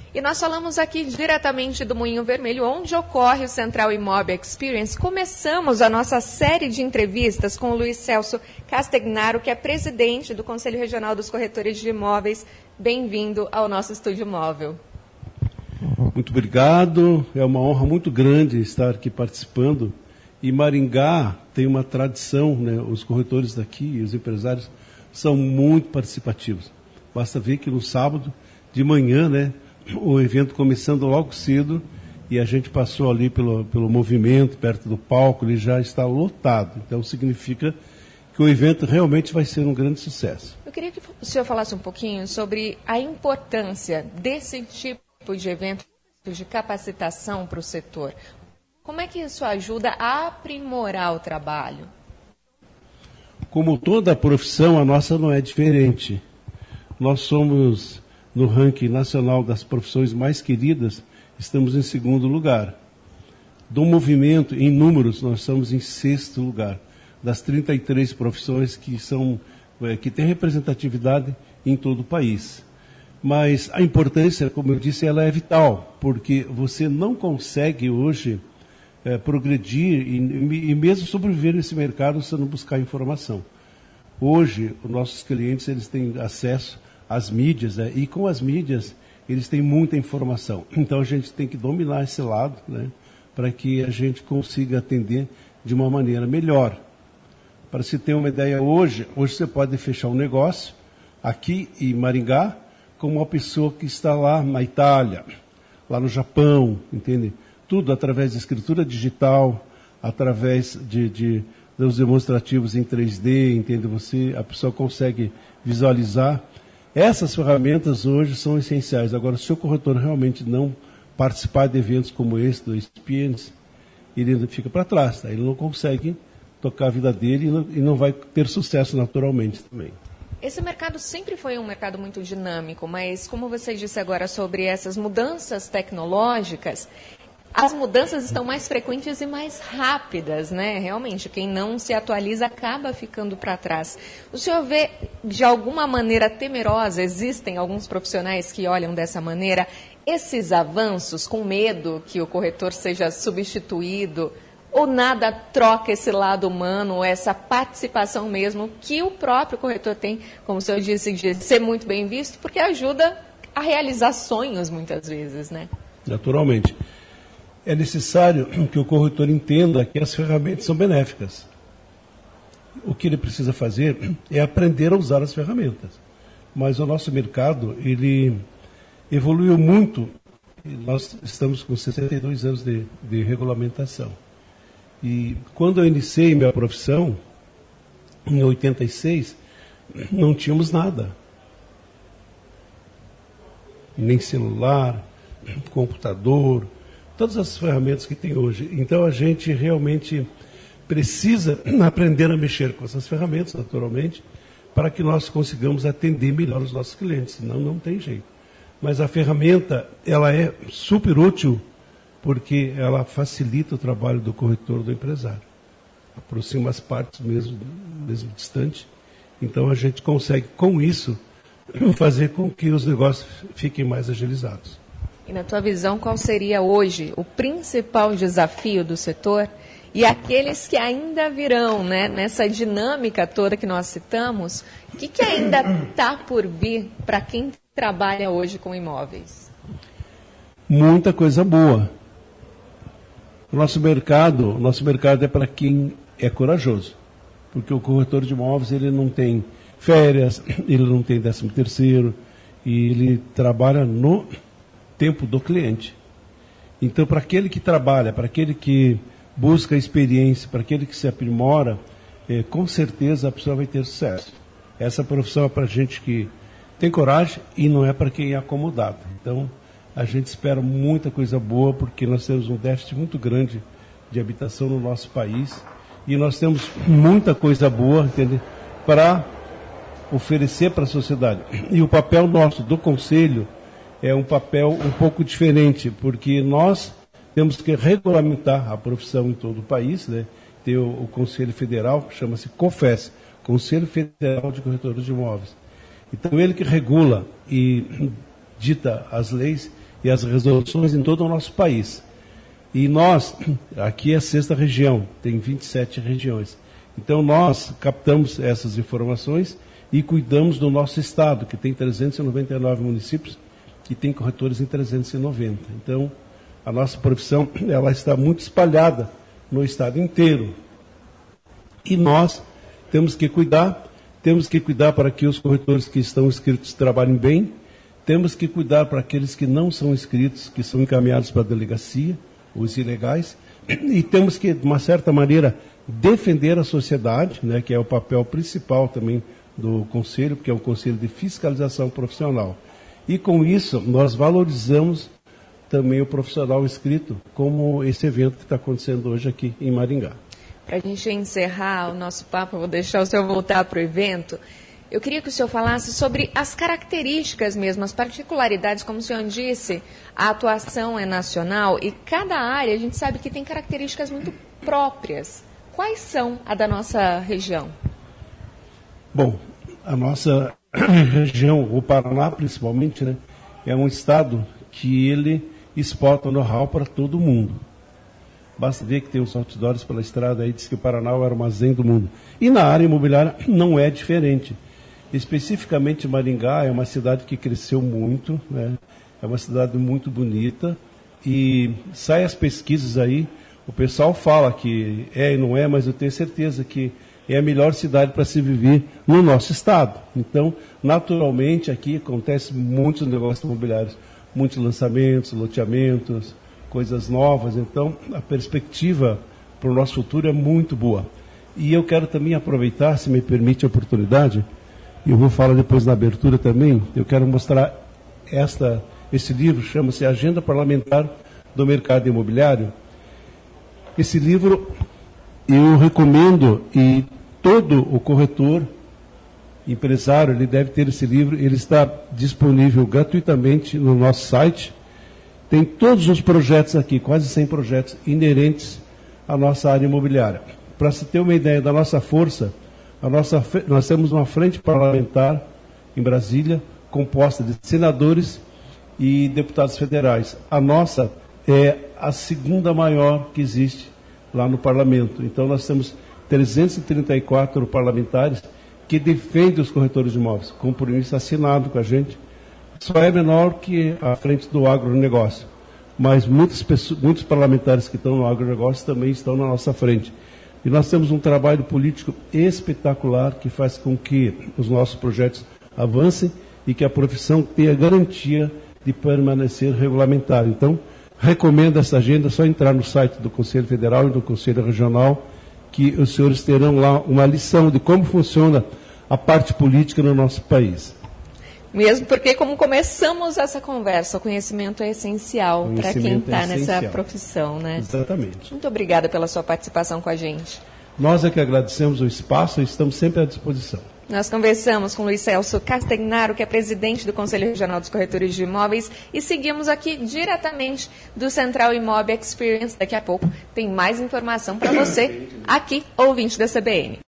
E nós falamos aqui diretamente do Moinho Vermelho, onde ocorre o Central Imob Experience. Começamos a nossa série de entrevistas com o Luiz Celso Castagnaro, que é presidente do Conselho Regional dos Corretores de Imóveis. Bem-vindo ao nosso estúdio móvel. Muito obrigado, é uma honra muito grande estar aqui participando. E Maringá tem uma tradição, né? Os corretores daqui e os empresários são muito participativos. Basta ver que no sábado de manhã, né, o evento começando logo cedo, e a gente passou ali pelo movimento, perto do palco, ele já está lotado. Então significa que o evento realmente vai ser um grande sucesso. Eu queria que o senhor falasse um pouquinho sobre a importância desse tipo de evento de capacitação para o setor. Como é que isso ajuda a aprimorar o trabalho? Como toda profissão, a nossa não é diferente. Nós somos, no ranking nacional das profissões mais queridas, estamos em 2º lugar. Do movimento, em números, nós estamos em 6º lugar. Das 33 profissões que têm representatividade em todo o país. Mas a importância, como eu disse, ela é vital, porque você não consegue hoje progredir e mesmo sobreviver nesse mercado se não buscar informação. Hoje, os nossos clientes eles têm acesso às mídias, né? E com as mídias eles têm muita informação. Então a gente tem que dominar esse lado, né? Para que a gente consiga atender de uma maneira melhor. Para se ter uma ideia, hoje você pode fechar um negócio aqui em Maringá com uma pessoa que está lá na Itália, lá no Japão, entende? Tudo através de escritura digital, através dos demonstrativos em 3D, entende? A pessoa consegue visualizar. Essas ferramentas hoje são essenciais. Agora, se o corretor realmente não participar de eventos como esse, do Experience, ele fica para trás, tá? Ele não consegue tocar a vida dele e não vai ter sucesso naturalmente também. Esse mercado sempre foi um mercado muito dinâmico, mas como você disse agora sobre essas mudanças tecnológicas, as mudanças estão mais frequentes e mais rápidas, né? Realmente, quem não se atualiza acaba ficando para trás. O senhor vê, de alguma maneira temerosa, existem alguns profissionais que olham dessa maneira, esses avanços com medo que o corretor seja substituído, ou nada troca esse lado humano, essa participação mesmo que o próprio corretor tem, como o senhor disse, de ser muito bem visto, porque ajuda a realizar sonhos muitas vezes, né? Naturalmente. É necessário que o corretor entenda que as ferramentas são benéficas. O que ele precisa fazer é aprender a usar as ferramentas. Mas o nosso mercado, ele evoluiu muito. Nós estamos com 62 anos de regulamentação. E quando eu iniciei minha profissão, em 86, não tínhamos nada. Nem celular, computador, todas as ferramentas que tem hoje. Então a gente realmente precisa aprender a mexer com essas ferramentas, naturalmente, para que nós consigamos atender melhor os nossos clientes, senão não tem jeito. Mas a ferramenta, ela é super útil, porque ela facilita o trabalho do corretor, do empresário. Aproxima as partes mesmo distante. Então a gente consegue, com isso, fazer com que os negócios fiquem mais agilizados. E na tua visão, qual seria hoje o principal desafio do setor e aqueles que ainda virão, né, nessa dinâmica toda que nós citamos, o que ainda está por vir para quem trabalha hoje com imóveis? Muita coisa boa. O nosso mercado é para quem é corajoso, porque o corretor de imóveis ele não tem férias, ele não tem 13º, e ele trabalha no tempo do cliente. Então, para aquele que trabalha, para aquele que busca experiência, para aquele que se aprimora, com certeza a pessoa vai ter sucesso. Essa profissão é para gente que tem coragem e não é para quem é acomodado. Então, a gente espera muita coisa boa, porque nós temos um déficit muito grande de habitação no nosso país e nós temos muita coisa boa, entende, para oferecer para a sociedade. E o papel nosso do Conselho é um papel um pouco diferente, porque nós temos que regulamentar a profissão em todo o país, né? Tem o Conselho Federal, que chama-se COFES, Conselho Federal de Corretores de Imóveis. Então, ele que regula e dita as leis e as resoluções em todo o nosso país. E nós, aqui é a 6ª região, tem 27 regiões. Então nós captamos essas informações e cuidamos do nosso estado, que tem 399 municípios e tem corretores em 390. Então, a nossa profissão ela está muito espalhada no estado inteiro. E nós temos que cuidar para que os corretores que estão inscritos trabalhem bem, temos que cuidar para aqueles que não são inscritos, que são encaminhados para a delegacia, os ilegais, e temos que, de uma certa maneira, defender a sociedade, né, que é o papel principal também do Conselho, porque é um Conselho de Fiscalização Profissional. E com isso, nós valorizamos também o profissional inscrito, como esse evento que está acontecendo hoje aqui em Maringá. Para a gente encerrar o nosso papo, eu vou deixar o senhor voltar para o evento. Eu queria que o senhor falasse sobre as características mesmo, as particularidades, como o senhor disse, a atuação é nacional e cada área a gente sabe que tem características muito próprias. Quais são a da nossa região? Bom, a nossa região, o Paraná principalmente, né, é um estado que ele exporta know-how para todo mundo. Basta ver que tem uns outdoors pela estrada aí, diz que o Paraná é o armazém do mundo. E na área imobiliária não é diferente. Especificamente Maringá é uma cidade que cresceu muito, né? É uma cidade muito bonita e sai as pesquisas aí, o pessoal fala que é e não é, mas eu tenho certeza que é a melhor cidade para se viver no nosso estado. Então, naturalmente, aqui acontece muitos negócios imobiliários, muitos lançamentos, loteamentos, coisas novas. Então, a perspectiva para o nosso futuro é muito boa. E eu quero também aproveitar, se me permite a oportunidade, e eu vou falar depois na abertura também, eu quero mostrar esse livro, chama-se Agenda Parlamentar do Mercado Imobiliário. Esse livro eu recomendo, e todo o corretor, empresário, ele deve ter esse livro, ele está disponível gratuitamente no nosso site. Tem todos os projetos aqui, quase 100 projetos inerentes à nossa área imobiliária. Para se ter uma ideia da nossa força, nós temos uma frente parlamentar em Brasília, composta de senadores e deputados federais. A nossa é a segunda maior que existe lá no parlamento. Então nós temos 334 parlamentares que defendem os corretores de imóveis, compromisso assinado com a gente. Só é menor que a frente do agronegócio, mas muitos parlamentares que estão no agronegócio também estão na nossa frente. E nós temos um trabalho político espetacular que faz com que os nossos projetos avancem e que a profissão tenha garantia de permanecer regulamentar. Então, recomendo essa agenda, é só entrar no site do Conselho Federal e do Conselho Regional, que os senhores terão lá uma lição de como funciona a parte política no nosso país. Mesmo porque, como começamos essa conversa, o conhecimento é essencial para quem está nessa profissão, né? Exatamente. Muito obrigada pela sua participação com a gente. Nós é que agradecemos o espaço e estamos sempre à disposição. Nós conversamos com Luiz Celso Castagnaro, que é presidente do Conselho Regional dos Corretores de Imóveis, e seguimos aqui diretamente do Central Imob Experience. Daqui a pouco tem mais informação para você, aqui, ouvinte da CBN.